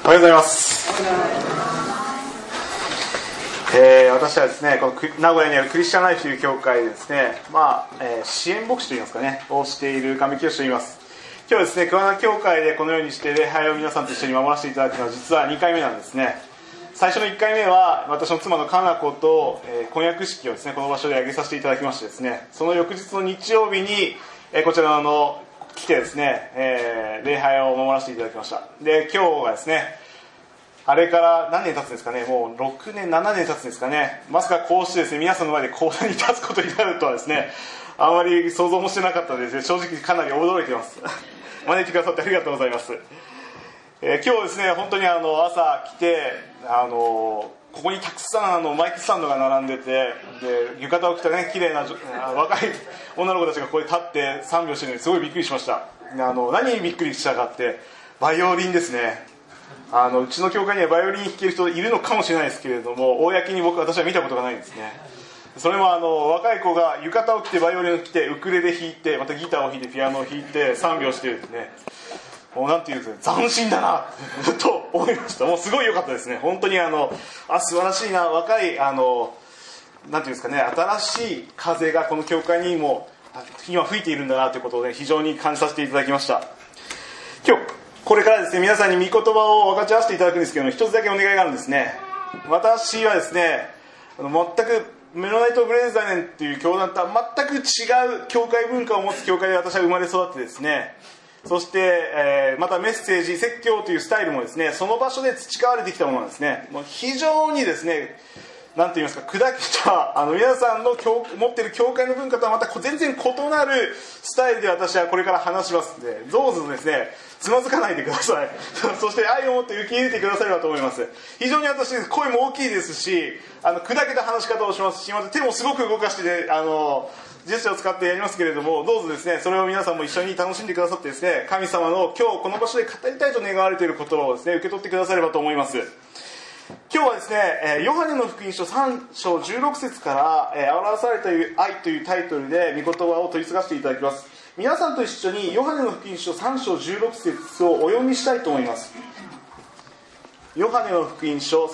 おはようございます。私はですね、この名古屋にあるクリスチャンライフという教会でですね、支援牧師といいますかね、をしている上清と言います。今日はですね、桑名教会でこのようにして礼拝を皆さんと一緒に守らせていただくのは実は2回目なんですね。最初の1回目は私の妻のかな子と、婚約式をですね、この場所で挙げさせていただきましてですね、その翌日の日曜日に、こちらの来てですね、礼拝を守らせていただきました。で、今日がですね、あれから何年経つんですかね、もう6年、7年経つんですかね、まさかこうしてですね、皆さんの前で講談に立つことになるとはですね、あまり想像もしてなかったのでですね、正直かなり驚いています。招いてくださってありがとうございます。今日ですね、本当に朝来て、ここにたくさんマイクスタンドが並んでて、で浴衣を着たね、綺麗な若い女の子たちがここで立って賛美をしているのですごいびっくりしました。何にびっくりしたかって、バイオリンですね。うちの教会にはバイオリン弾ける人いるのかもしれないですけれども、公に私は見たことがないんですね。それも若い子が浴衣を着てバイオリンを着てウクレレ弾いて、またギターを弾いてピアノを弾いて賛美をしてですね、もうなんていうんですか、斬新だなと思いました。もうすごい良かったですね。本当に素晴らしいな、若いなんていうんですかね、新しい風がこの教会にも今吹いているんだなということをね、非常に感じさせていただきました。今日これからですね、皆さんに御言葉を分かち合わせていただくんですけども、一つだけお願いがあるんですね。私はですね、全くメロナイト・ブレンザネンという教団とは全く違う教会文化を持つ教会で私は生まれ育ってですね、そして、またメッセージ、説教というスタイルもですね、その場所で培われてきたものなんですね。もう非常にですね、なんて言いますか、砕けた皆さんの持っている教会の文化とはまた全然異なるスタイルで私はこれから話しますので、どうぞですね、つまずかないでください。そして愛を持って受け入れてくださればと思います。非常に私、声も大きいですし、砕けた話し方をしますし、また手もすごく動かしてね、ジェスチャーを使ってやりますけれども、どうぞですね、それを皆さんも一緒に楽しんでくださってですね、神様の今日この場所で語りたいと願われている言葉をですね、受け取ってくださればと思います。今日はですね、ヨハネの福音書3章16節から表された愛というタイトルで御言葉を取り継がせていただきます。皆さんと一緒にヨハネの福音書3章16節をお読みしたいと思います。ヨハネの福音書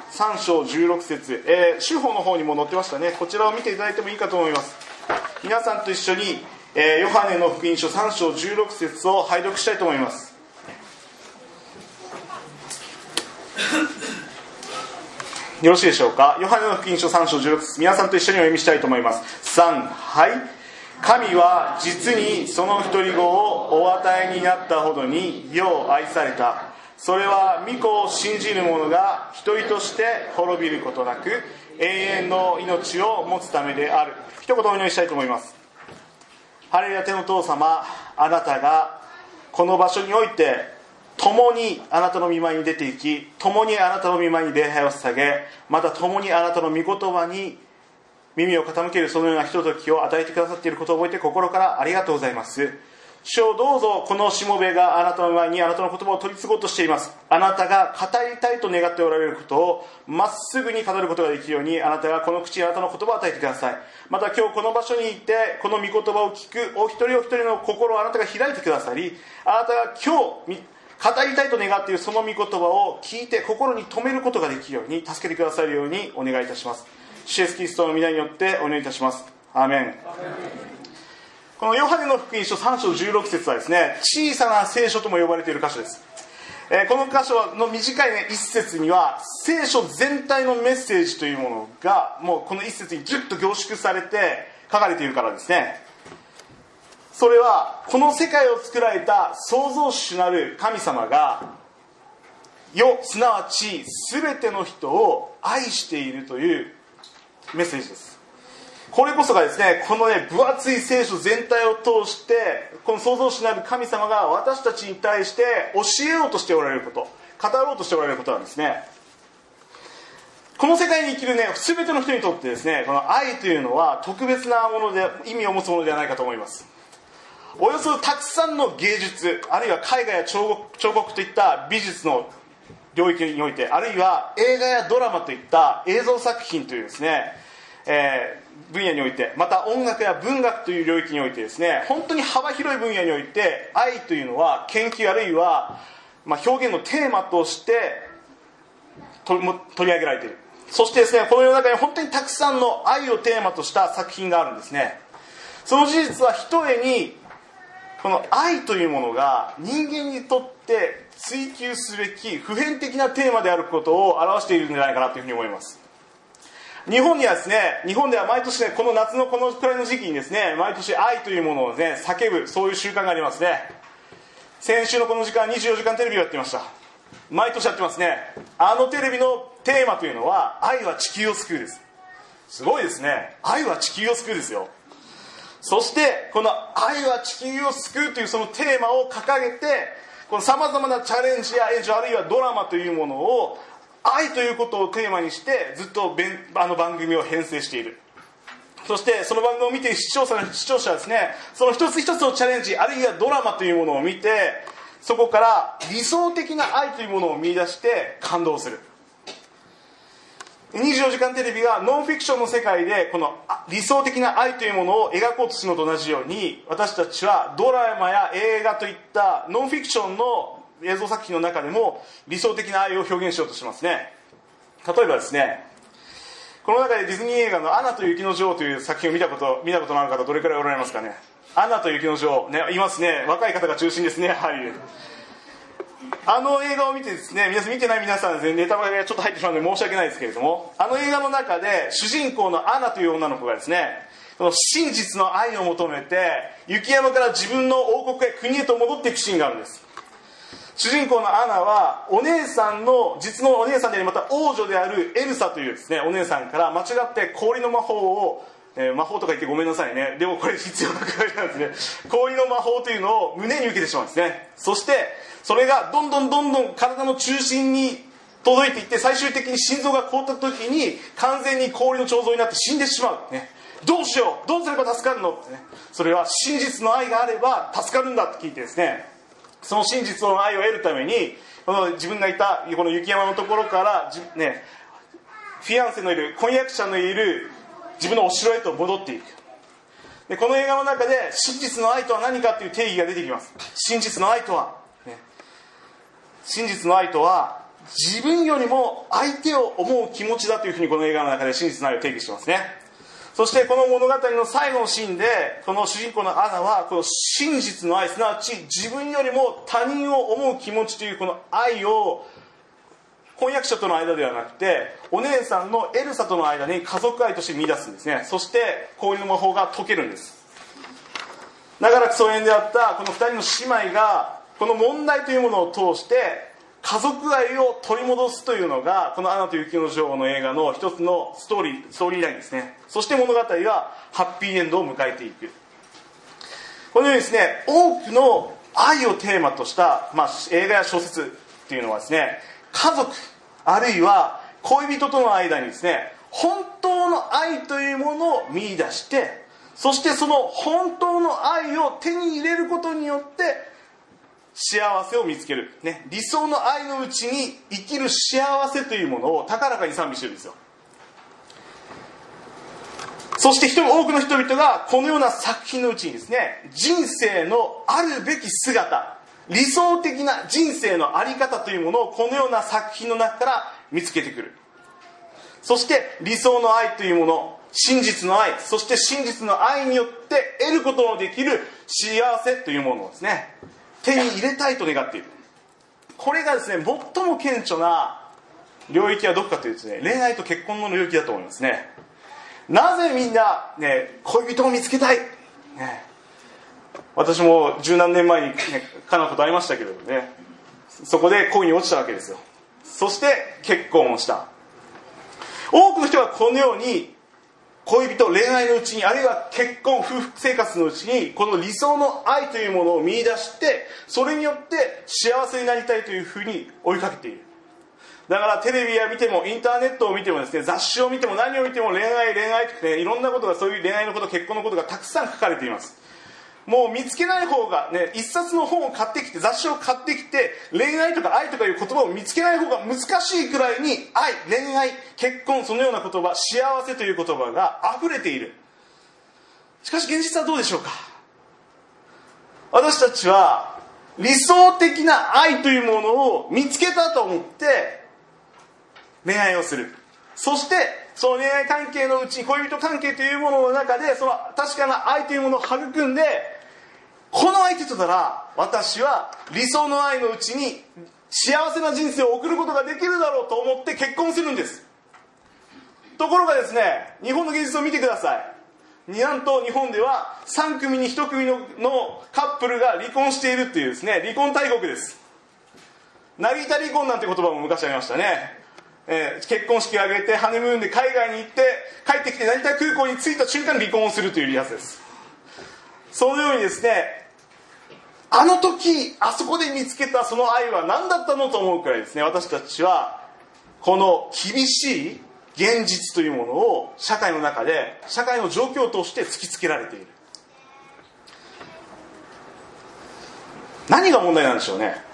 3章16節、主法の方にも載ってましたね。こちらを見ていただいてもいいかと思います。皆さんと一緒に、ヨハネの福音書3章16節を拝読したいと思います。よろしいでしょうか。ヨハネの福音書3章16節、皆さんと一緒にお読みしたいと思います。3、はい。神は実にその独り子をお与えになったほどによう愛された。それは御子を信じる者が一人として滅びることなく永遠の命を持つためである。一言お祈りしたいと思います。ハレルヤ、天の父様、あなたがこの場所において共にあなたの御前に出て行き、共にあなたの御前に礼拝を捧げ、また共にあなたの御言葉に耳を傾けるそのようなひとときを与えてくださっていることを覚えて心からありがとうございます。主よ、どうぞこのしもべがあなたの前にあなたの言葉を取り継ごうとしています。あなたが語りたいと願っておられることをまっすぐに語ることができるように、あなたがこの口にあなたの言葉を与えてください。また今日この場所にいてこの御言葉を聞くお一人お一人の心をあなたが開いてくださり、あなたが今日語りたいと願っているその御言葉を聞いて心に留めることができるように助けてくださるようにお願いいたします。主イエスキリストの皆によってお祈りいたします。アーメン。このヨハネの福音書3章16節はですね、小さな聖書とも呼ばれている箇所です。この箇所の短いね、一節には聖書全体のメッセージというものがもうこの一節にギュッと凝縮されて書かれているからですね。それはこの世界を作られた創造主なる神様がすなわち全ての人を愛しているというメッセージです。これこそがですね、このね、分厚い聖書全体を通してこの創造主なる神様が私たちに対して教えようとしておられること、語ろうとしておられることなんですね。この世界に生きるね、全ての人にとってですね、この愛というのは特別なもので、意味を持つものではないかと思います。およそたくさんの芸術、あるいは絵画や彫刻といった美術の領域において、あるいは映画やドラマといった映像作品というですね、分野において、また音楽や文学という領域においてですね、本当に幅広い分野において愛というのは研究あるいは表現のテーマとして取り上げられている。そしてですね、この世の中に本当にたくさんの愛をテーマとした作品があるんですね。その事実はひとえにこの愛というものが人間にとって追求すべき普遍的なテーマであることを表しているんじゃないかなというふうに思います。日本では毎年ね、この夏のこのくらいの時期にですね、毎年愛というものをね、叫ぶ、そういう習慣がありますね。先週のこの時間、24時間テレビをやっていました。毎年やってますね。あのテレビのテーマというのは、愛は地球を救うです。すごいですね。愛は地球を救うですよ。そしてこの愛は地球を救うというそのテーマを掲げて、このさまざまなチャレンジや援助、あるいはドラマというものを愛ということをテーマにしてずっとあの番組を編成している。そしてその番組を見ている視聴者はですね、その一つ一つのチャレンジ、あるいはドラマというものを見て、そこから理想的な愛というものを見出して感動する。24時間テレビがノンフィクションの世界でこの理想的な愛というものを描こうとするのと同じように、私たちはドラマや映画といったノンフィクションの映像作品の中でも理想的な愛を表現しようとしますね。例えばですね、この中でディズニー映画のアナと雪の女王という作品を見たことのある方どれくらいおられますかね。アナと雪の女王、ね、いますね。若い方が中心ですね、やはり。あの映画を見てですね、見てない皆さんネタバレがちょっと入ってしまうので申し訳ないですけれども、あの映画の中で主人公のアナという女の子がですね、その真実の愛を求めて雪山から自分の王国へ国へと戻っていくシーンがあるんです。主人公のアナは実のお姉さんであり、また王女であるエルサというですね、お姉さんから間違って氷の魔法を魔法とか言ってごめんなさいね。でもこれ必要なくらいなんですね。氷の魔法というのを胸に受けてしまうんですね。そしてそれがどんどん体の中心に届いていって、最終的に心臓が凍った時に完全に氷の彫像になって死んでしまう、ね、どうしよう、どうすれば助かるのって、ね、それは真実の愛があれば助かるんだって聞いてですね、その真実の愛を得るためにこの自分がいたこの雪山のところから、ね、フィアンセのいる婚約者のいる自分のお城へと戻っていく。でこの映画の中で真実の愛とは何かという定義が出てきます。真実の愛とは、ね、真実の愛とは自分よりも相手を思う気持ちだというふうにこの映画の中で真実の愛を定義してますね。そしてこの物語の最後のシーンでこの主人公のアナはこの真実の愛、すなわち自分よりも他人を思う気持ちというこの愛を婚約者との間ではなくてお姉さんのエルサとの間に家族愛として見出すんですね。そして氷の魔法が解けるんです。長らく疎遠であったこの2人の姉妹がこの問題というものを通して家族愛を取り戻すというのがこのアナと雪の女王の映画の一つのストーリーラインですね。そして物語はハッピーエンドを迎えていく。このようにですね、多くの愛をテーマとした、映画や小説っていうのはですね、家族あるいは恋人との間にですね、本当の愛というものを見出して、そしてその本当の愛を手に入れることによって幸せを見つける、ね、理想の愛のうちに生きる幸せというものを高らかに賛美しているんですよ。そして多くの人々がこのような作品のうちにですね、人生のあるべき姿、理想的な人生のあり方というものをこのような作品の中から見つけてくる。そして理想の愛というもの、真実の愛、そして真実の愛によって得ることのできる幸せというものをですね、手に入れたいと願っている。これがですね、最も顕著な領域はどこかというとですね、恋愛と結婚の領域だと思いますね。なぜみんな、ね、恋人を見つけたい、ね、私も十何年前に、かなことありましたけどね、そこで恋に落ちたわけですよ。そして結婚をした。多くの人はこのように恋人、恋愛のうちに、あるいは結婚、夫婦生活のうちにこの理想の愛というものを見出して、それによって幸せになりたいというふうに追いかけている。だからテレビや見てもインターネットを見てもですね、雑誌を見ても何を見ても恋愛って、いろんなことが、そういう恋愛のこと、結婚のことがたくさん書かれています。もう見つけない方がね、一冊の本を買ってきて、雑誌を買ってきて、恋愛とか愛とかいう言葉を見つけない方が難しいくらいに、愛、恋愛、結婚、そのような言葉、幸せという言葉が溢れている。しかし現実はどうでしょうか。私たちは理想的な愛というものを見つけたと思って恋愛をする。そしてその恋愛関係のうちに、恋人関係というものの中でその確かな愛というものを育んで、この相手となら私は理想の愛のうちに幸せな人生を送ることができるだろうと思って結婚するんです。ところがですね、日本の現実を見てください。なんと日本では3組に1組のカップルが離婚しているっていうですね、離婚大国です。成田離婚なんて言葉も昔ありましたね。結婚式を挙げてハネムーンで海外に行って帰ってきて成田空港に着いた瞬間に離婚をするというやつです。そのようにですね、あの時あそこで見つけたその愛は何だったのと思うくらいですね、私たちはこの厳しい現実というものを社会の中で、社会の状況として突きつけられている。何が問題なんでしょうね。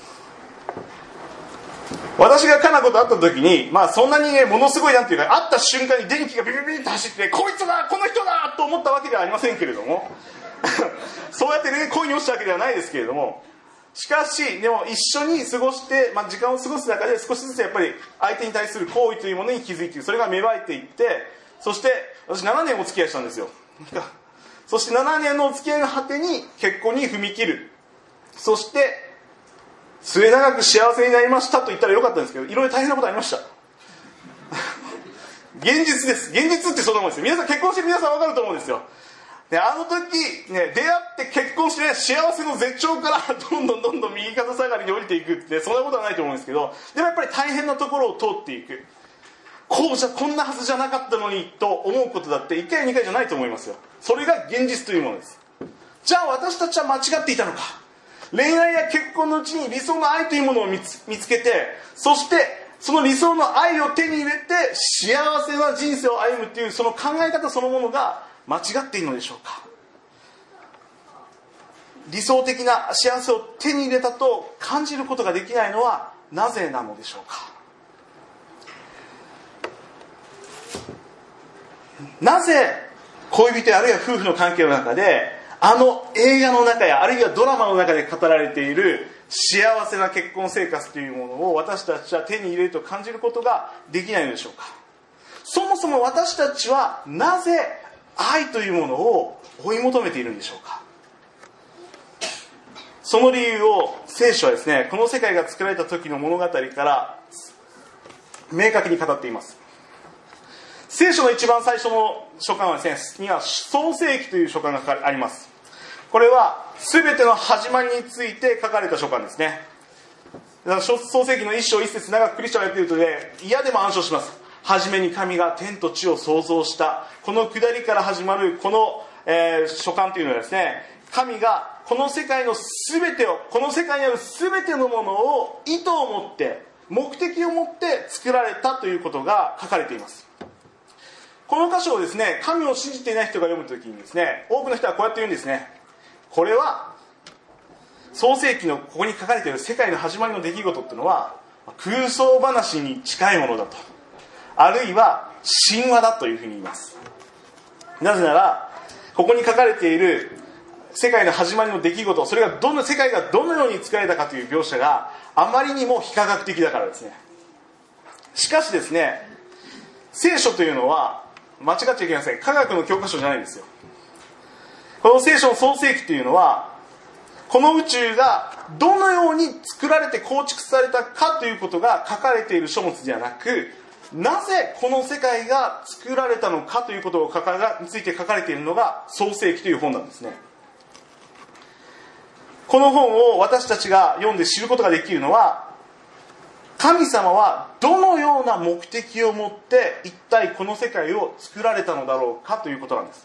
私がカナコと会った時に、そんなにね、ものすごいなんていうか、会った瞬間に電気がビビビビッと走って、こいつだこの人だと思ったわけではありませんけれどもそうやってね、恋に落ちたわけではないですけれども、しかしでも一緒に過ごして、時間を過ごす中で少しずつやっぱり相手に対する行為というものに気づいている。それが芽生えていって、そして私7年お付き合いしたんですよそして7年のお付き合いの果てに結婚に踏み切る。そして末永く幸せになりましたと言ったらよかったんですけど、いろいろ大変なことありました現実です。現実ってそんなもんですよ。皆さん結婚してる皆さん分かると思うんですよ。で、あの時、ね、出会って結婚して、ね、幸せの絶頂からどんどん右肩下がりに降りていくって、そんなことはないと思うんですけど、でもやっぱり大変なところを通っていく。こんなはずじゃなかったのにと思うことだって1回2回じゃないと思いますよ。それが現実というものです。じゃあ私たちは間違っていたのか。恋愛や結婚のうちに理想の愛というものを見つけて、そしてその理想の愛を手に入れて幸せな人生を歩むというその考え方そのものが間違っているのでしょうか。理想的な幸せを手に入れたと感じることができないのはなぜなのでしょうか。なぜ恋人あるいは夫婦の関係の中であの映画の中やあるいはドラマの中で語られている幸せな結婚生活というものを私たちは手に入れると感じることができないのでしょうか。そもそも私たちはなぜ愛というものを追い求めているんでしょうか。その理由を聖書はですね、この世界が作られた時の物語から明確に語っています。聖書の一番最初の書簡はですね、には創世記という書簡があります。これは全ての始まりについて書かれた書簡ですね。創世記の一章一節、長くクリスチャンがやっているとね、嫌でも暗唱します。はじめに神が天と地を創造した。この下りから始まるこの、書簡というのはですね、神がこの世界の全てを、この世界にある全てのものを意図を持って目的を持って作られたということが書かれています。この箇所をですね、神を信じていない人が読むときにですね、多くの人はこうやって言うんですね。これは創世記のここに書かれている世界の始まりの出来事っていうのは空想話に近いものだと、あるいは神話だというふうに言います。なぜならここに書かれている世界の始まりの出来事、それが世界がどのように作られたかという描写があまりにも非科学的だからですね。しかしですね、聖書というのは間違っちゃいけません。科学の教科書じゃないんですよ。この聖書の創世記というのはこの宇宙がどのように作られて構築されたかということが書かれている書物ではなく、なぜこの世界が作られたのかということについて書かれているのが創世記という本なんですね。この本を私たちが読んで知ることができるのは、神様はどのような目的を持って一体この世界を作られたのだろうかということなんです。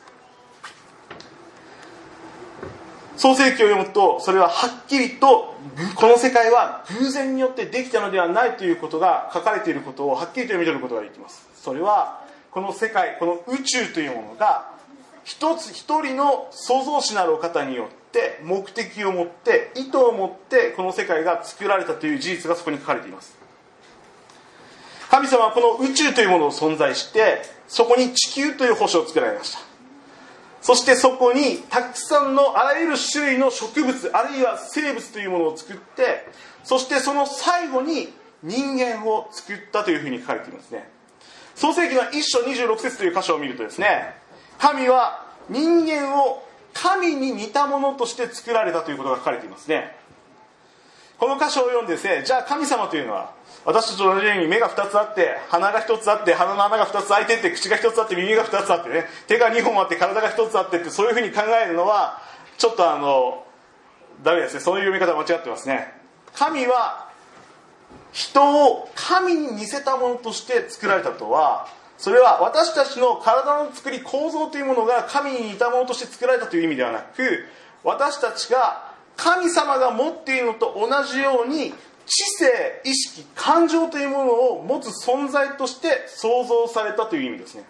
創世記を読むとそれははっきりとこの世界は偶然によってできたのではないということが書かれていることをはっきりと読み取ることができます。それはこの世界、この宇宙というものが一人の創造主なるお方によって目的を持って意図を持ってこの世界が作られたという事実がそこに書かれています。神様はこの宇宙というものを存在して、そこに地球という星を作られました。 そしてそこにたくさんのあらゆる種類の植物あるいは生物というものを作って、そしてその最後に人間を作ったというふうに書かれていますね。創世記の1章26節という箇所を見るとですね、神は人間を神に似たものとして作られたということが書かれていますね。この箇所を読んでですね、じゃあ神様というのは私たちと同じように目が2つあって、鼻が1つあって、鼻の穴が2つ開いてって、口が1つあって、耳が2つあってね、手が2本あって、体が1つあってって、そういうふうに考えるのはちょっとダメですね。そういう読み方間違ってますね。神は人を神に似せたものとして作られたとは、それは私たちの体の作り構造というものが神に似たものとして作られたという意味ではなく、私たちが神様が持っているのと同じように知性、意識、感情というものを持つ存在として創造されたという意味ですね。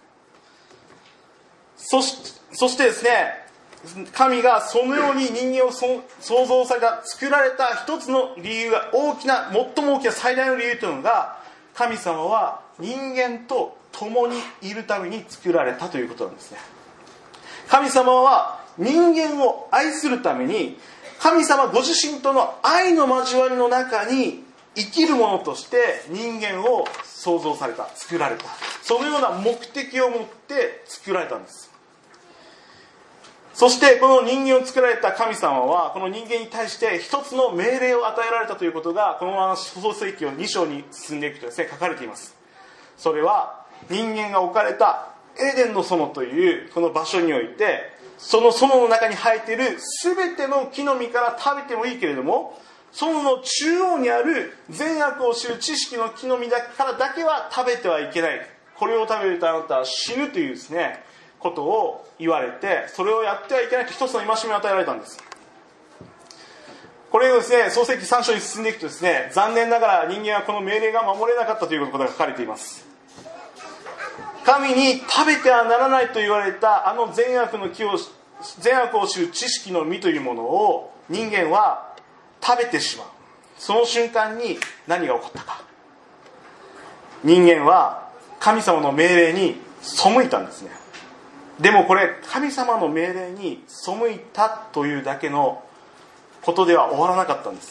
そしてですね、神がそのように人間を創造された、作られた一つの理由が、最も大きな最大の理由というのが、神様は人間と共にいるために作られたということなんですね。神様は人間を愛するために、神様ご自身との愛の交わりの中に生きるものとして人間を創造された、作られた、そのような目的を持って作られたんです。そしてこの人間を作られた神様は、この人間に対して一つの命令を与えられたということが、このまま創世記を2章に進んでいくとですね、書かれています。それは人間が置かれたエデンの園というこの場所において、その園の中に生えている全ての木の実から食べてもいいけれども、園の中央にある善悪を知る知識の木の実からだけは食べてはいけない、これを食べるとあなたは死ぬというですね、ことを言われて、それをやってはいけないと一つの戒めを与えられたんです。これをですね、創世記3章に進んでいくとですね、残念ながら人間はこの命令が守れなかったということが書かれています。神に食べてはならないと言われたあの善悪を知る知識の実というものを人間は食べてしまう。その瞬間に何が起こったか。人間は神様の命令に背いたんですね。でもこれ、神様の命令に背いたというだけのことでは終わらなかったんです。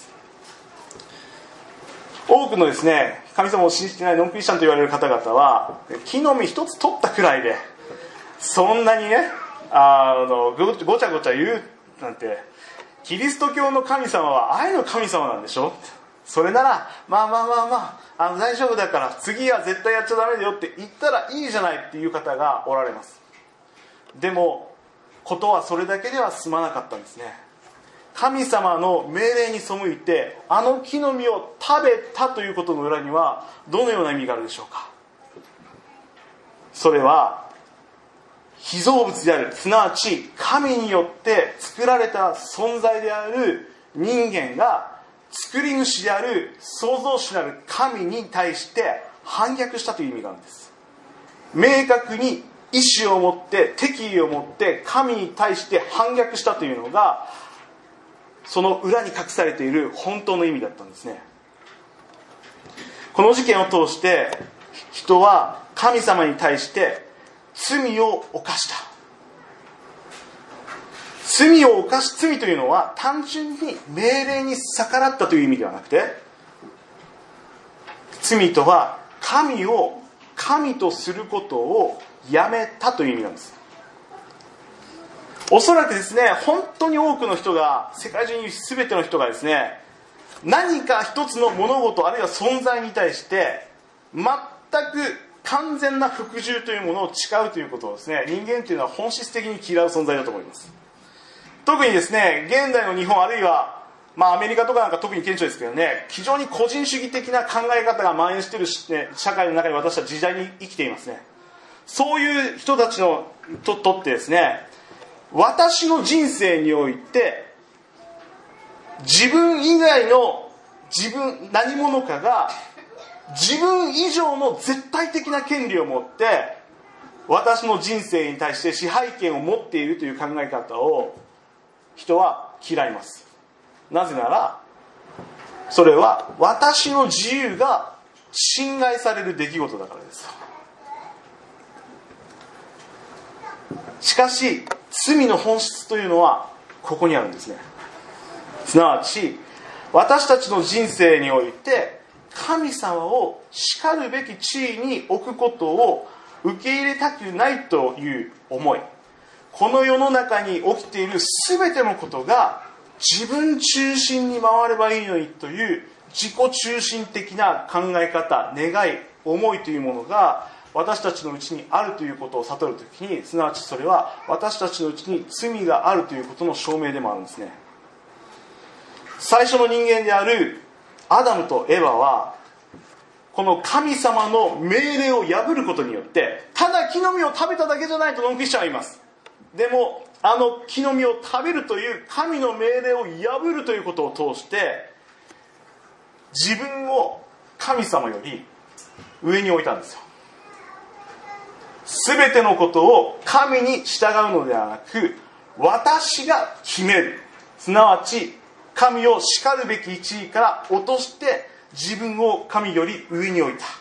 多くのですね、神様を信じていないノンクリスチャンと言われる方々は、木の実一つ取ったくらいでそんなにね、ごちゃごちゃ言うなんて、キリスト教の神様は愛の神様なんでしょ、それならまあ大丈夫だから次は絶対やっちゃダメだよって言ったらいいじゃないっていう方がおられます。でもことはそれだけでは済まなかったんですね。神様の命令に背いてあの木の実を食べたということの裏にはどのような意味があるでしょうか。それは被造物である、すなわち神によって作られた存在である人間が作り主である創造主である神に対して反逆したという意味があるんです。明確に意志を持って敵意を持って神に対して反逆したというのがその裏に隠されている本当の意味だったんですね。この事件を通して人は神様に対して罪を犯した。罪というのは単純に命令に逆らったという意味ではなくて、罪とは神を神とすることをやめたという意味なんです。おそらくですね、本当に多くの人が、世界中に全ての人がですね、何か一つの物事あるいは存在に対して全く完全な服従というものを誓うということをですね、人間というのは本質的に嫌う存在だと思います。特にですね、現代の日本あるいはアメリカとかなんか特に顕著ですけどね、非常に個人主義的な考え方が蔓延している、社会の中に私たち時代に生きていますね。そういう人たちのとってですね、私の人生において自分以外の何者かが自分以上の絶対的な権利を持って私の人生に対して支配権を持っているという考え方を人は嫌います。なぜならそれは私の自由が侵害される出来事だからです。しかし罪の本質というのはここにあるんですね。すなわち私たちの人生において神様をしかるべき地位に置くことを受け入れたくないという思い、この世の中に起きている全てのことが自分中心に回ればいいのにという自己中心的な考え方、願い、思いというものが私たちのうちにあるということを悟るときに、すなわちそれは私たちのうちに罪があるということの証明でもあるんですね。最初の人間であるアダムとエヴァはこの神様の命令を破ることによって、ただ木の実を食べただけじゃないとノンクリスチャンは言います。でもあの木の実を食べるという神の命令を破るということを通して自分を神様より上に置いたんですよ。すべてのことを神に従うのではなく、私が決める、すなわち神をしかるべき地位から落として自分を神より上に置いた。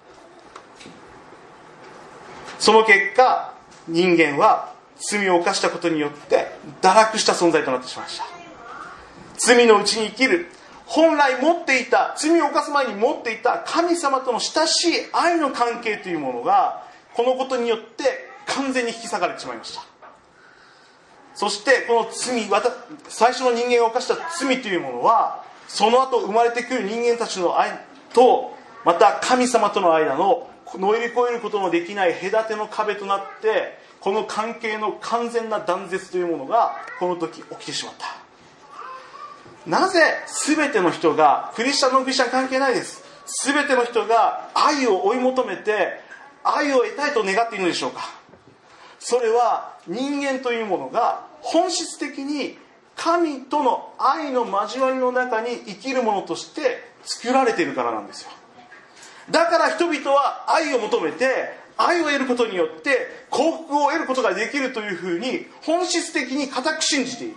その結果人間は罪を犯したことによって堕落した存在となってしまいました。罪のうちに生きる、本来持っていた、罪を犯す前に持っていた神様との親しい愛の関係というものがこのことによって完全に引き裂かれてしまいました。そしてこの罪、最初の人間が犯した罪というものはその後生まれてくる人間たちの愛とまた神様との間の乗り越えることのできない隔ての壁となって、この関係の完全な断絶というものがこの時起きてしまった。なぜ全ての人が、クリスチャンノンクリスチャン関係ないです、全ての人が愛を追い求めて愛を得たいと願っているのでしょうか。それは人間というものが本質的に神との愛の交わりの中に生きるものとして作られているからなんですよ。だから人々は愛を求めて、愛を得ることによって幸福を得ることができるというふうに本質的に固く信じている。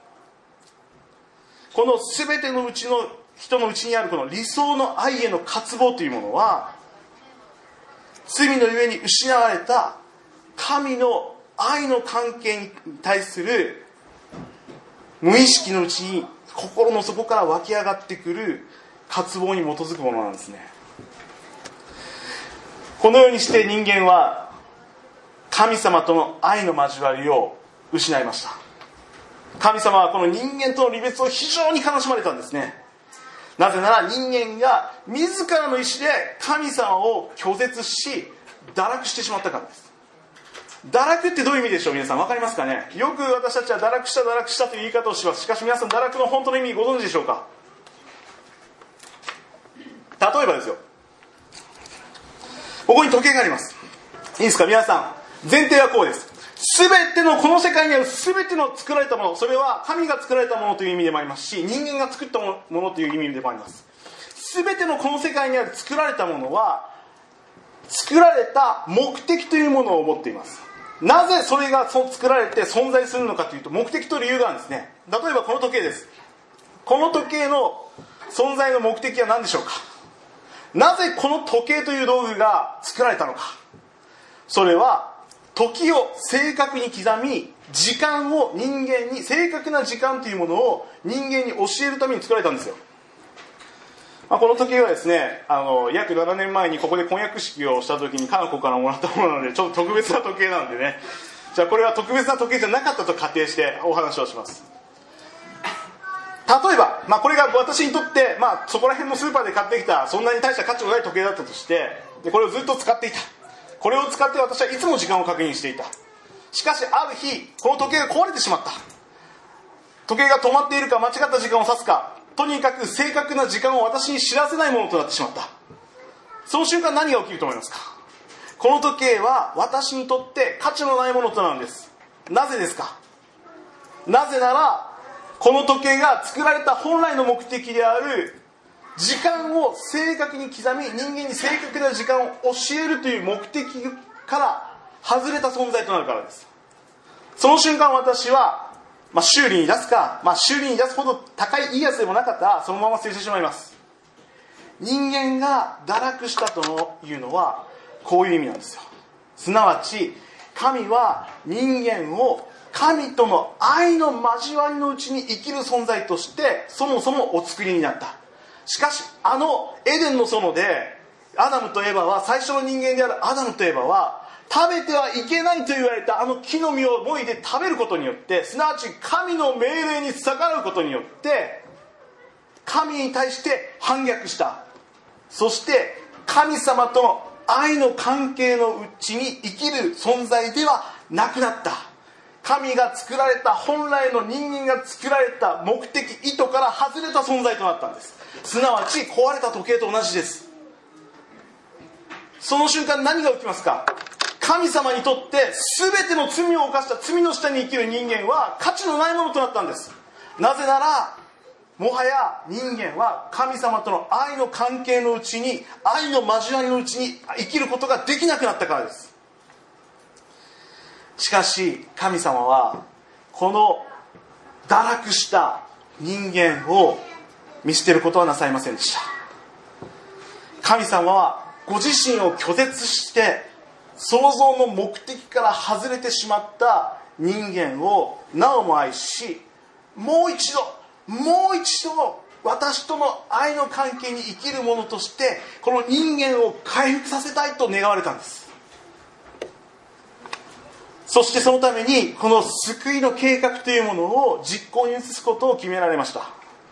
この全てのうちの人のうちにあるこの理想の愛への渇望というものは、罪のゆえに失われた神の愛の関係に対する無意識のうちに心の底から湧き上がってくる渇望に基づくものなんですね。このようにして人間は神様との愛の交わりを失いました。神様はこの人間との離別を非常に悲しまれたんですね。なぜなら人間が自らの意志で神様を拒絶し堕落してしまったからです。堕落ってどういう意味でしょう。皆さん分かりますかね。よく私たちは堕落したという言い方をします。しかし皆さん堕落の本当の意味ご存知でしょうか。例えばですよ、ここに時計があります。いいですか皆さん、前提はこうです。全てのこの世界にある全ての作られたもの、それは神が作られたものという意味でもありますし、人間が作ったものという意味でもあります。全てのこの世界にある作られたものは作られた目的というものを持っています。なぜそれが作られて存在するのかというと、目的と理由があるんですね。例えばこの時計です。この時計の存在の目的は何でしょうか。なぜこの時計という道具が作られたのか。それは時を正確に刻み、時間を人間に、正確な時間というものを人間に教えるために作られたんですよ。この時計はですね、約7年前にここで婚約式をした時にカナコからもらったものなので、ちょっと特別な時計なんでね、じゃあこれは特別な時計じゃなかったと仮定してお話をします。例えば、これが私にとって、そこら辺のスーパーで買ってきたそんなに大した価値のない時計だったとして、でこれをずっと使っていた。これを使って私はいつも時間を確認していた。しかしある日この時計が壊れてしまった。時計が止まっているか間違った時間を指すか、とにかく正確な時間を私に知らせないものとなってしまった。その瞬間何が起きると思いますか。この時計は私にとって価値のないものとなるんです。なぜですか。なぜならこの時計が作られた本来の目的である時間を正確に刻み、人間に正確な時間を教えるという目的から外れた存在となるからです。その瞬間私は、修理に出すか、修理に出すほど高いいいやつでもなかったらそのまま捨ててしまいます。人間が堕落したというのはこういう意味なんですよ。すなわち神は人間を神との愛の交わりのうちに生きる存在としてそもそもお作りになった。しかしあのエデンの園でアダムとエバは、最初の人間であるアダムとエバは食べてはいけないと言われたあの木の実をもいで食べることによって、すなわち神の命令に逆らうことによって神に対して反逆した。そして神様との愛の関係のうちに生きる存在ではなくなった。神が作られた、本来の人間が作られた目的意図から外れた存在となったんです。すなわち壊れた時計と同じです。その瞬間何が起きますか。神様にとって全ての罪を犯した罪の下に生きる人間は価値のないものとなったんです。なぜならもはや人間は神様との愛の関係のうちに、愛の交わりのうちに生きることができなくなったからです。しかし神様はこの堕落した人間を見捨てることはなさいませんでした。神様はご自身を拒絶して創造の目的から外れてしまった人間をなおも愛し、もう一度私との愛の関係に生きる者としてこの人間を回復させたいと願われたんです。そしてそのためにこの救いの計画というものを実行に移すことを決められました。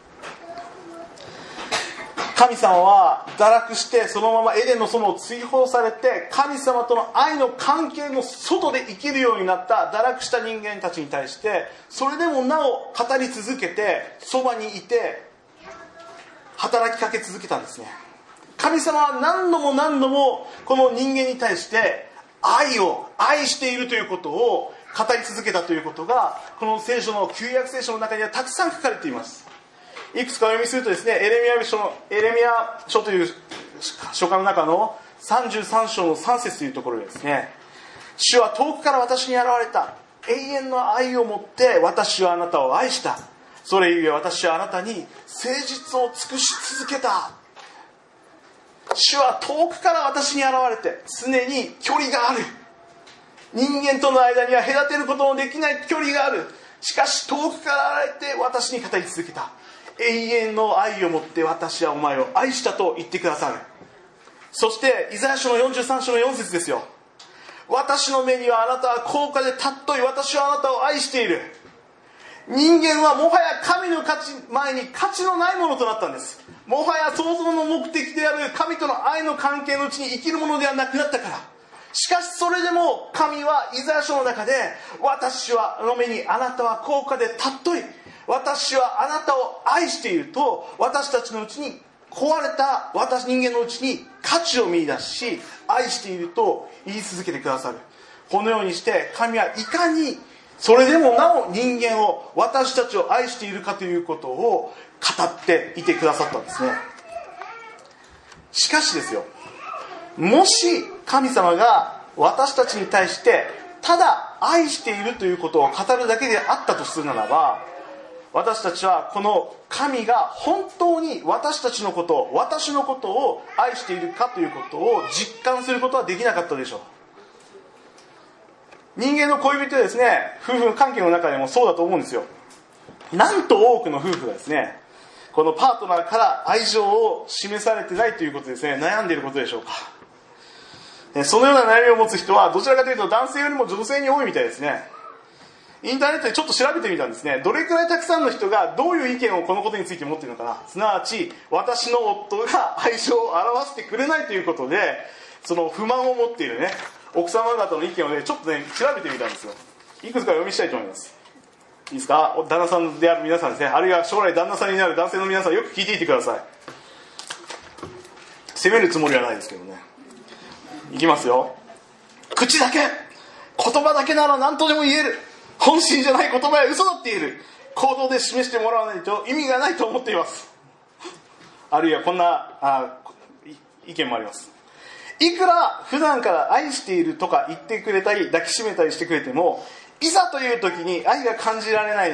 神様は堕落してそのままエデンの園を追放されて、神様との愛の関係の外で生きるようになった堕落した人間たちに対して、それでもなお語り続けて、そばにいて働きかけ続けたんですね。神様は何度もこの人間に対して愛しているということを語り続けたということが、この聖書の旧約聖書の中にはたくさん書かれています。いくつかお読みするとですね、エレミア書という書簡の中の33章の3節というところでですね、主は遠くから私に現れた。永遠の愛をもって私はあなたを愛した。それゆえ私はあなたに誠実を尽くし続けた。主は遠くから私に現れて、常に距離がある。人間との間には隔てることのできない距離がある。しかし遠くから現れて私に語り続けた。永遠の愛をもって私はお前を愛したと言ってくださる。そしてイザヤ書の43章の4節ですよ。私の目にはあなたは高価で尊い。私はあなたを愛している。人間はもはや神の前に価値のないものとなったんです。もはや創造の目的である神との愛の関係のうちに生きるものではなくなったから。しかしそれでも神はイザヤ書の中で、私はの目にあなたは高価で尊い。私はあなたを愛していると、私たちのうちに壊れた人間のうちに価値を見出し、愛していると言い続けてくださる。このようにして神はいかにそれでもなお人間を、私たちを愛しているかということを語っていてくださったんですね。しかしですよ、もし神様が私たちに対してただ愛しているということを語るだけであったとするならば、私たちはこの神が本当に私たちのことを、私のことを愛しているかということを実感することはできなかったでしょう。人間の恋人ですね、夫婦関係の中でもそうだと思うんですよ。なんと多くの夫婦がですね、このパートナーから愛情を示されてないということですね、悩んでいることでしょうか。そのような悩みを持つ人はどちらかというと男性よりも女性に多いみたいですね。インターネットでちょっと調べてみたんですね。どれくらいたくさんの人がどういう意見をこのことについて持っているのかな。すなわち私の夫が愛情を表してくれないということで、その不満を持っているね奥様方の意見をねちょっとね調べてみたんですよ。いくつか読みしたいと思います。いいですか。旦那さんである皆さんですね、あるいは将来旦那さんになる男性の皆さん、よく聞いていてください。責めるつもりはないですけどね。いきますよ。口だけ、言葉だけなら何とでも言える。本心じゃない言葉や嘘だって言える。行動で示してもらわないと意味がないと思っています。あるいはこんな意見もあります。いくら普段から愛しているとか言ってくれたり抱きしめたりしてくれても、いざという時に愛が感じられない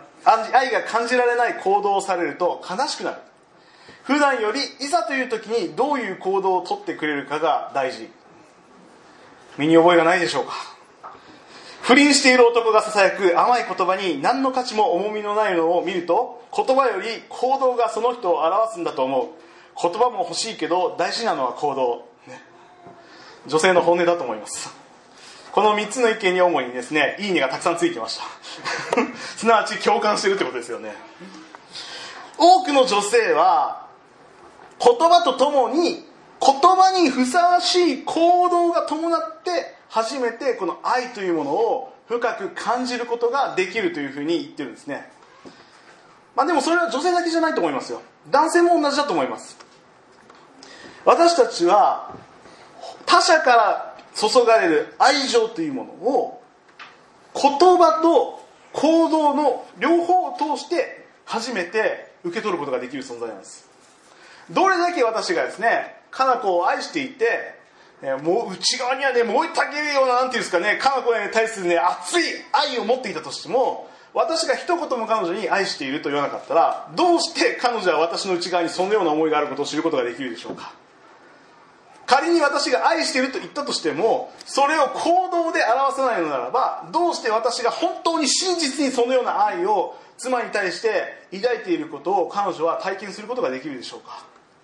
行動をされると悲しくなる。普段よりいざという時にどういう行動をとってくれるかが大事。身に覚えがないでしょうか。 不倫している男が囁く甘い言葉に何の価値も重みのないのを見ると、言葉より行動がその人を表すんだと思う。言葉も欲しいけど大事なのは行動、ね、女性の本音だと思います。この3つの意見に主にですね、いいねがたくさんついてましたすなわち共感してるってことですよね。多くの女性は言葉とともに言葉にふさわしい行動が伴って初めてこの愛というものを深く感じることができるというふうに言ってるんですね。でもそれは女性だけじゃないと思いますよ。男性も同じだと思います。私たちは他者から注がれる愛情というものを言葉と行動の両方を通して初めて受け取ることができる存在なんです。どれだけ私がですね、かな子を愛していて、もう内側にはね、燃えたぎるような、なんていうんですかね、かな子に対するね、熱い愛を持っていたとしても、私が一言も彼女に愛していると言わなかったら、どうして彼女は私の内側にそのような思いがあることを知ることができるでしょうか。仮に私が愛していると言ったとしても、それを行動で表さないのならば、どうして私が本当に真実にそのような愛を妻に対して抱いていることを彼女は体験することができるでしょうか。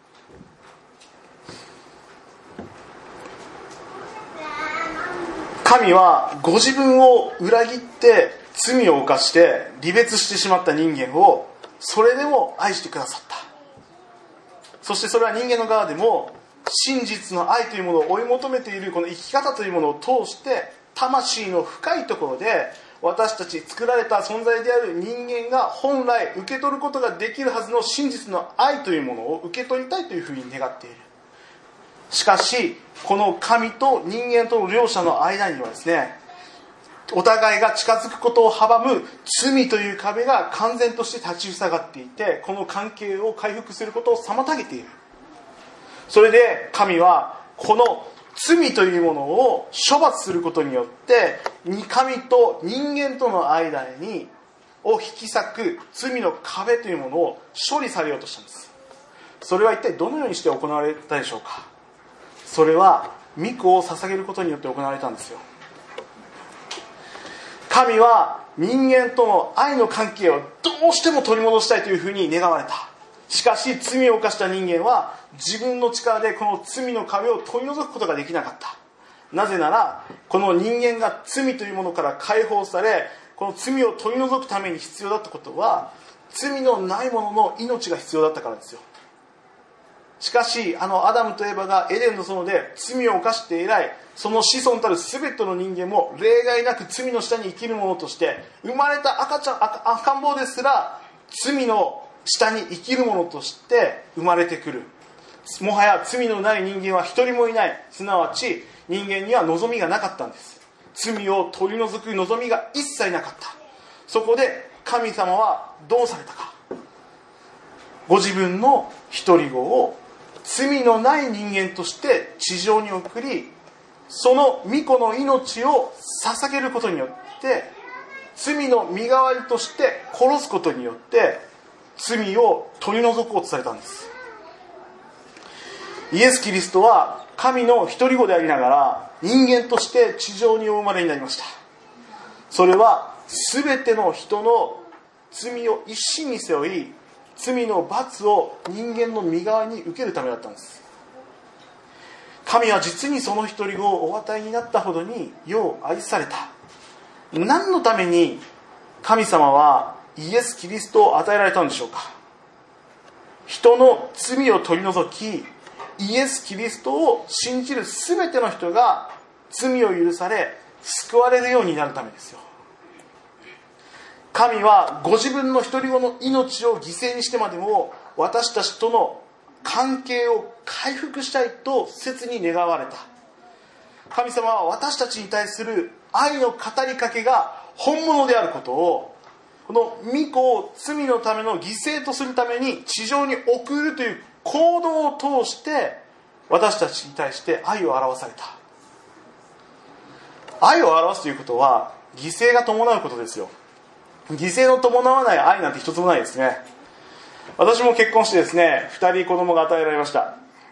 神はご自分を裏切って罪を犯して離別してしまった人間をそれでも愛してくださった。そしてそれは人間の側でも真実の愛というものを追い求めているこの生き方というものを通して魂の深いところで私たち作られた存在である人間が本来受け取ることができるはずの真実の愛というものを受け取りたいというふうに願っている。しかしこの神と人間との両者の間にはですね、お互いが近づくことを阻む罪という壁が完全として立ちふさがっていて、この関係を回復することを妨げている。それで神はこの罪というものを処罰することによって神と人間との間にを引き裂く罪の壁というものを処理されようとしたんです。それは一体どのようにして行われたでしょうか。それは御子を捧げることによって行われたんですよ。神は人間との愛の関係をどうしても取り戻したいというふうに願われた。しかし罪を犯した人間は自分の力でこの罪の壁を取り除くことができなかった。なぜならこの人間が罪というものから解放され、この罪を取り除くために必要だったことは罪のないものの命が必要だったからですよ。しかしアダムとエバがエデンの園で罪を犯して以来、その子孫たる全ての人間も例外なく罪の下に生きる者として、生まれた赤ん坊ですら罪の下に生きる者として生まれてくる。もはや罪のない人間は一人もいない。すなわち人間には望みがなかったんです。罪を取り除く望みが一切なかった。そこで神様はどうされたか。ご自分の一人子を罪のない人間として地上に送り、その御子の命を捧げることによって罪の身代わりとして殺すことによって罪を取り除こうとされたんです。イエス・キリストは神の一人子でありながら人間として地上にお生まれになりました。それは全ての人の罪を一身に背負い、罪の罰を人間の身代わりに受けるためだったんです。神は実にその一人子をお与えになったほどに世を愛された。何のために神様はイエス・キリストを与えられたんでしょうか。人の罪を取り除き、イエス・キリストを信じる全ての人が罪を許され救われるようになるためですよ。神はご自分の一人子の命を犠牲にしてまでも私たちとの関係を回復したいと切に願われた。神様は私たちに対する愛の語りかけが本物であることを、この御子を罪のための犠牲とするために地上に送るという行動を通して私たちに対して愛を表された。愛を表すということは犠牲が伴うことですよ。犠牲の伴わない愛なんて一つもないですね。私も結婚してですね、2人子供が与えられました。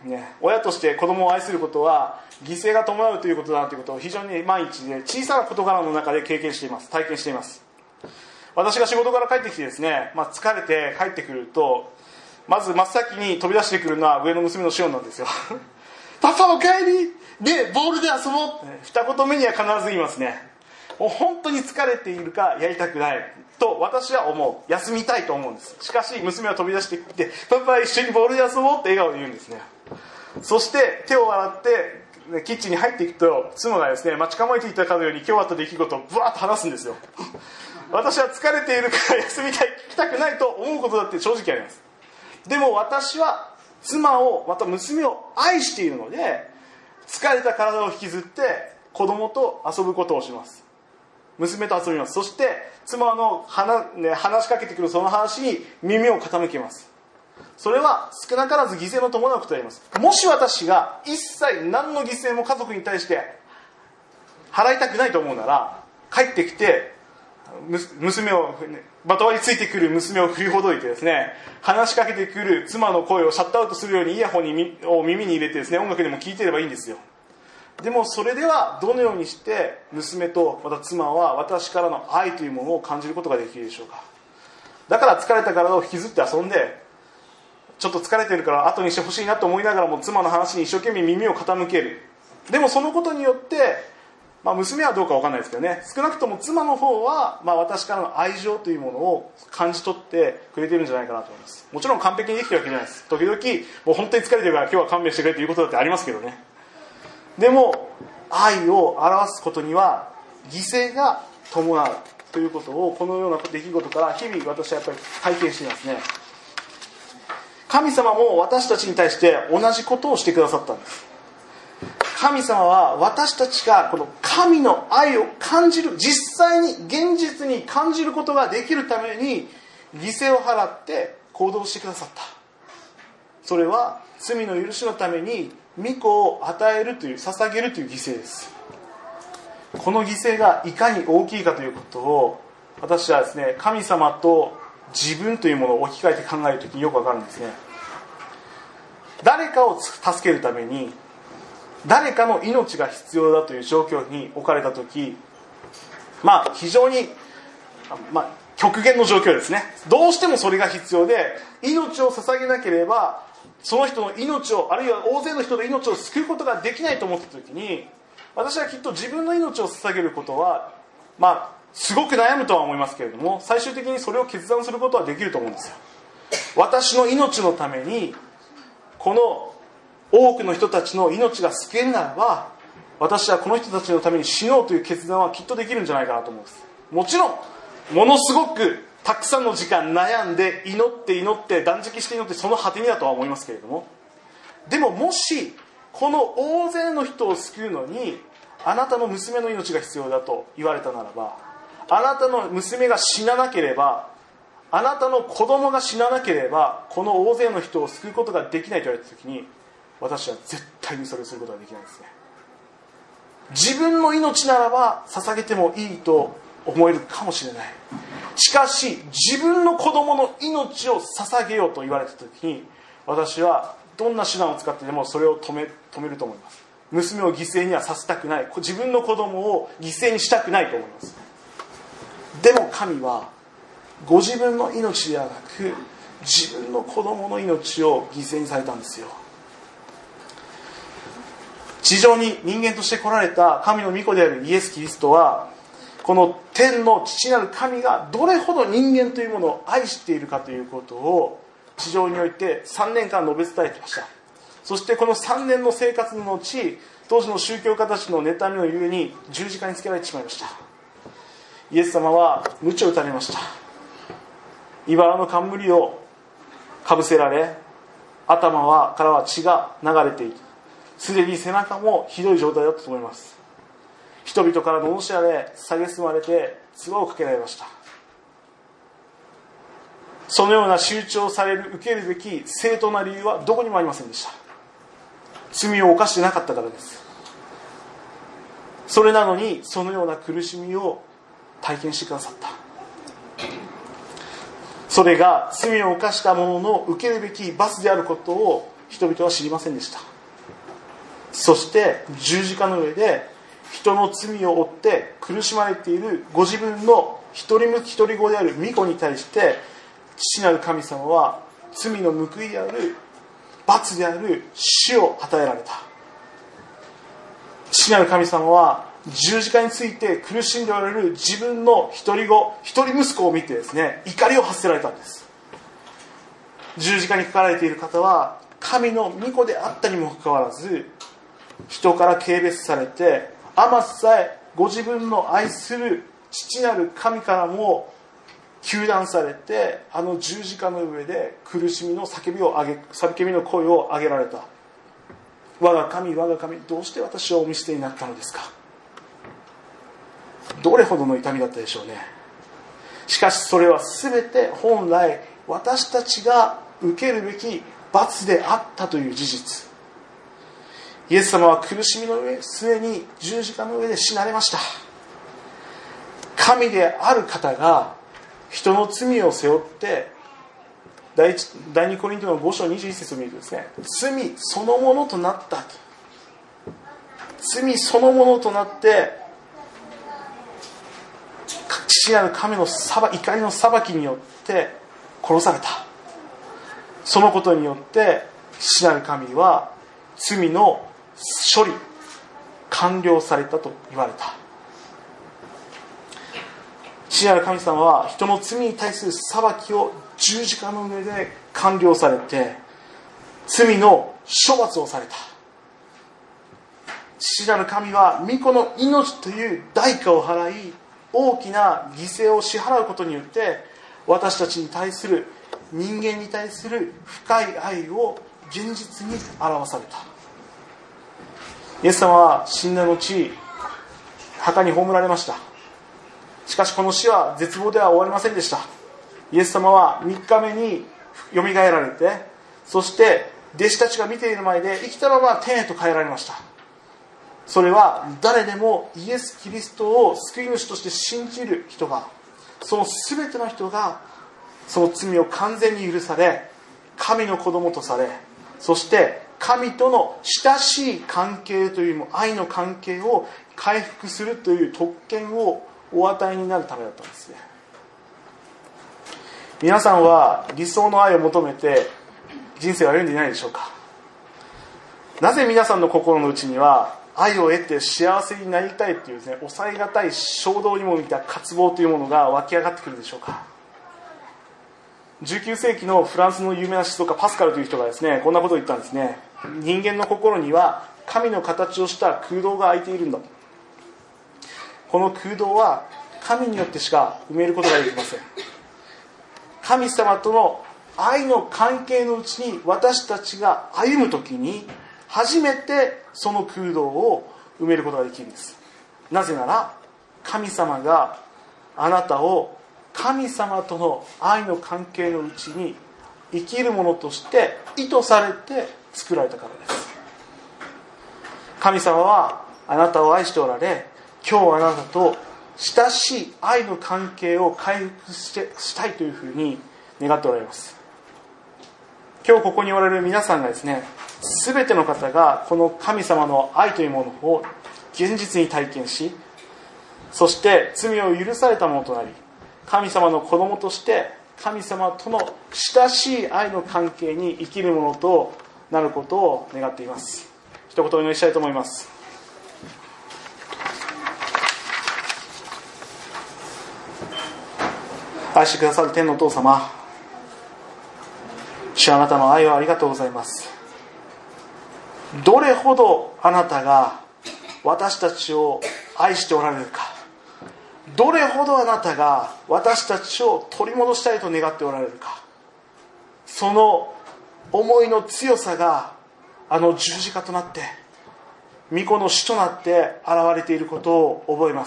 親として子供を愛することは犠牲が伴うということだということを非常に毎日で小さな事柄の中で経験しています。体験しています。私が仕事から帰ってきてですね、疲れて帰ってくると、まず真っ先に飛び出してくるのは上の娘のシオンなんですよ。パパお帰りでボールで遊ぼう、二言目には必ず言いますね。もう本当に疲れているかやりたくないと私は思う。休みたいと思うんです。しかし娘は飛び出してきて、パパ一緒にボールで遊ぼうって笑顔で言うんですね。そして手を洗ってキッチンに入っていくと、妻がですね、待ち構えていたかのように今日あった出来事をブワーッと話すんですよ。私は疲れているから休みたい、聞きたくないと思うことだって正直あります。でも私は妻をまた娘を愛しているので、疲れた体を引きずって子供と遊ぶことをします。娘と遊びます。そして妻の話しかけてくるその話に耳を傾けます。それは少なからず犠牲の伴うことであります。もし私が一切何の犠牲も家族に対して払いたくないと思うなら、帰ってきて娘をまとわりついてくる娘を振りほどいてですね、話しかけてくる妻の声をシャットアウトするようにイヤホンを耳に入れてですね、音楽でも聴いていればいいんですよ。でもそれではどのようにして娘とまた妻は私からの愛というものを感じることができるでしょうか。だから疲れた体を引きずって遊んで、ちょっと疲れてるから後にしてほしいなと思いながらも妻の話に一生懸命耳を傾ける。でもそのことによって、娘はどうか分かんないですけどね、少なくとも妻の方は、私からの愛情というものを感じ取ってくれているんじゃないかなと思います。もちろん完璧にできてるわけじゃないです。時々もう本当に疲れてるから今日は勘弁してくれということだってありますけどね。でも愛を表すことには犠牲が伴うということを、このような出来事から日々私はやっぱり体験していますね。神様も私たちに対して同じことをしてくださったんです。神様は私たちがこの神の愛を感じる、実際に現実に感じることができるために犠牲を払って行動してくださった。それは罪の許しのために御子を与えるという、捧げるという犠牲です。この犠牲がいかに大きいかということを、私はですね、神様と自分というものを置き換えて考えるときによくわかるんですね。誰かを助けるために誰かの命が必要だという状況に置かれたとき、非常に、極限の状況ですね。どうしてもそれが必要で、命を捧げなければその人の命を、あるいは大勢の人の命を救うことができないと思ったときに、私はきっと自分の命を捧げることはすごく悩むとは思いますけれども、最終的にそれを決断することはできると思うんですよ。私の命のためにこの多くの人たちの命が救えるならば、私はこの人たちのために死のうという決断はきっとできるんじゃないかなと思うんです。もちろんものすごくたくさんの時間悩んで祈って断食して祈って、その果てにだとは思いますけれども、でももしこの大勢の人を救うのにあなたの娘の命が必要だと言われたならば、あなたの娘が死ななければ、あなたの子供が死ななければ、この大勢の人を救うことができないと言われたときに、私は絶対にそれをすることができないですね。自分の命ならば捧げてもいいと思えるかもしれない。しかし自分の子供の命を捧げようと言われたときに、私はどんな手段を使ってでもそれを止めると思います。娘を犠牲にはさせたくない、自分の子供を犠牲にしたくないと思います。でも神はご自分の命ではなく、自分の子供の命を犠牲にされたんですよ。地上に人間として来られた神の御子であるイエス・キリストは、この天の父なる神がどれほど人間というものを愛しているかということを地上において3年間述べ伝えていました。そしてこの3年の生活の後、当時の宗教家たちの妬みのゆえに十字架につけられてしまいました。イエス様は鞭を打たれました。茨の冠をかぶせられ、頭からは血が流れている。すでに背中もひどい状態だったと思います。人々から罵られ、蔑まれて唾をかけられました。そのような仕打ちをされる、受けるべき正当な理由はどこにもありませんでした。罪を犯してなかったからです。それなのにそのような苦しみを体験してくださった。それが罪を犯した者の受けるべき罰であることを人々は知りませんでした。そして十字架の上で人の罪を負って苦しまれているご自分の一人子である御子に対して、父なる神様は罪の報いである罰である死を与えられた。父なる神様は十字架について苦しんでおられる自分の一人息子を見てですね、怒りを発せられたんです。十字架にかかられている方は神の御子であったにもかかわらず、人から軽蔑されて、あまつさえご自分の愛する父なる神からも糾弾されて、あの十字架の上で苦しみの叫びの声を上げられた。我が神、我が神、どうして私をお見捨てになったのですか。どれほどの痛みだったでしょうね。しかしそれは全て本来私たちが受けるべき罰であったという事実。イエス様は苦しみの末に十字架の上で死なれました。神である方が人の罪を背負って、第2コリントの5章21節を見るとですね、罪そのものとなった。罪そのものとなって、父なる神の怒りの裁きによって殺された。そのことによって父なる神は罪の処理完了されたと言われた。父なる神様は人の罪に対する裁きを十字架の上で完了されて、罪の処罰をされた。父なる神は御子の命という代価を払い、大きな犠牲を支払うことによって私たちに対する、人間に対する深い愛を現実に表された。イエス様は死んだ後、墓に葬られました。しかしこの死は絶望では終わりませんでした。イエス様は3日目によみがえられて、そして弟子たちが見ている前で生きたまま天へと帰られました。それは誰でもイエス・キリストを救い主として信じる人が、その全ての人がその罪を完全に許され、神の子供とされ、そして神との親しい関係という愛の関係を回復するという特権をお与えになるためだったんですね。皆さんは理想の愛を求めて人生を歩んでいないでしょうか。なぜ皆さんの心の内には愛を得て幸せになりたいというですね、抑えがたい衝動にも似た渇望というものが湧き上がってくるでしょうか。19世紀のフランスの有名な思想家パスカルという人がですね、こんなことを言ったんですね。人間の心には神の形をした空洞が空いているんだ。この空洞は神によってしか埋めることができません。神様との愛の関係のうちに私たちが歩むときに初めてその空洞を埋めることができるんです。なぜなら神様があなたを神様との愛の関係のうちに生きるものとして意図されて作られたからです。神様はあなたを愛しておられ、今日あなたと親しい愛の関係を回復したいというふうに願っておられます。今日ここにおられる皆さんがですね、全ての方がこの神様の愛というものを現実に体験し、そして罪を許されたものとなり、神様の子供として神様との親しい愛の関係に生きるものとなることを願っています。一言お祈りしたいと思います。愛してくださる天のお父様、主、あなたの愛をありがとうございます。どれほどあなたが私たちを愛しておられるか、どれほどあなたが私たちを取り戻したいと願っておられるか、その思いの強さがあの十字架となって御子の死となって現れていることを覚えます。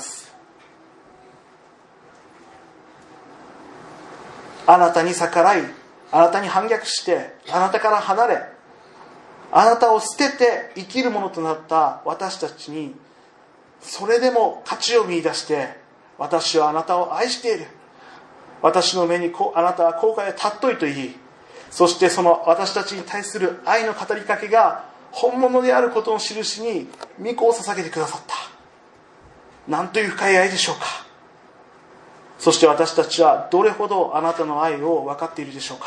あなたに逆らい、あなたに反逆して、あなたから離れ、あなたを捨てて生きるものとなった私たちに、それでも価値を見出して、私はあなたを愛している、私の目にあなたは高価で尊いと言い、 そしてその私たちに対する愛の語りかけが本物であることの印に御子を捧げてくださった。なんという深い愛でしょうか。そして私たちはどれほどあなたの愛を分かっているでしょうか。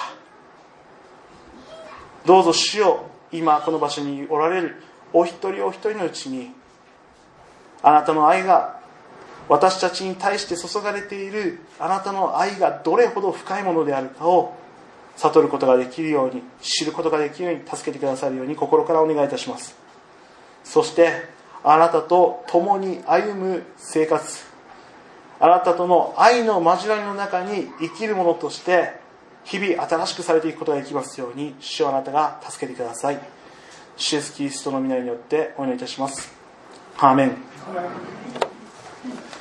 どうぞ主よ、今この場所におられるお一人お一人のうちに、あなたの愛が私たちに対して注がれているあなたの愛がどれほど深いものであるかを悟ることができるように、知ることができるように助けてくださるように心からお願いいたします。そしてあなたと共に歩む生活、あなたとの愛の交わりの中に生きるものとして日々新しくされていくことができますように、主よあなたが助けてください。主イエスキリストの御名によってお祈りいたします。アーメン。